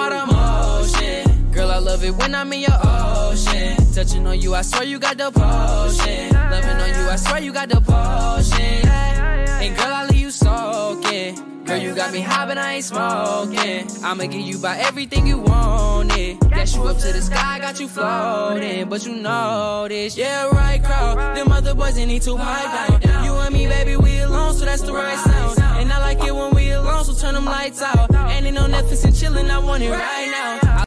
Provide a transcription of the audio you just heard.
out of motion. Girl, I love it when I'm in your ocean. Touching on you, I swear you got the potion. Loving on you, I swear you got the potion. And girl, I leave you soaking. Girl, you got me high, but I ain't smoking. I'ma give you by everything you wanted. Dash you up to the sky, got you floating. But you know this, yeah, right crowd. Them other boys, they need to pipe down. You and me, baby, we alone, so that's the right sound. And I like it when we alone, so turn them lights out. And ain't no Netflix and chillin', I want it right now.